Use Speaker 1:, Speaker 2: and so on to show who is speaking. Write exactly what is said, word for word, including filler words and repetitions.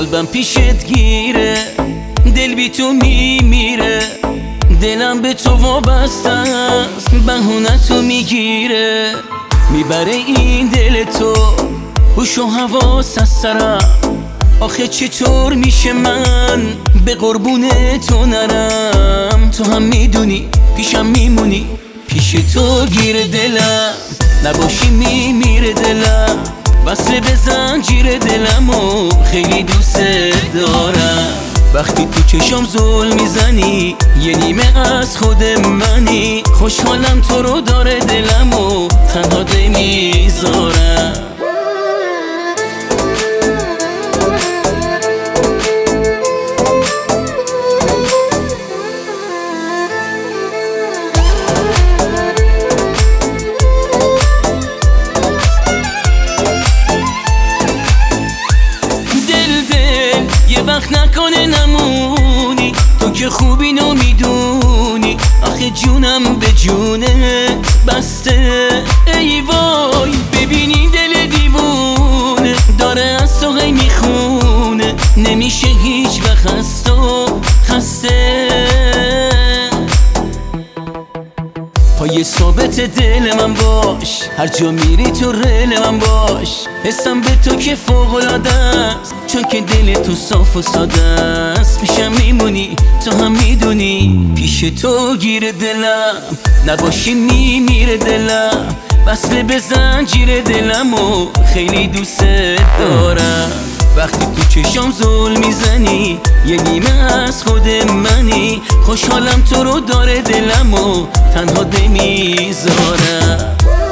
Speaker 1: قلبم پیشت گیره، دل بی تو میمیره، دلم به تو وابسته است، بهونتو میگیره، میبره این دل تو هوش و حواس از سرم. آخه چطور میشه من به قربون تو نرم؟ تو هم میدونی پیشم میمونی، پیش تو گیر دلم، نباشی میمیره دلم، وصل به زنجیر دلم و خیلی دوست دارم. وقتی تو چشم زل میزنی یه نیمه از خود منی، خوشحالم تو رو داره دلم و تنها نمیذارم. وقت نکنه نمونی، تو که خوبی نو میدونی، آخه جونم به جونت بسته. ای وای ببینی دل دیوونه داره از تو غی میخونه، نمیشه هیچ وقت از تو خسته. پای ثابت دل من باش، هر جا میری تو رل من باش، حسم به تو که فوق‌العاده است، چون که دل تو صاف و ساده است. پیشم میمونی تو هم میدونی، پیش تو گیر دلم، نباشی میمیره دلم، وصل به زنجیر دلم و خیلی دوست دارم. وقتی تو چشم زل میزنی یه نیمه از خود منی، خوشحالم تو رو داره دلم و تنها نمیذارم.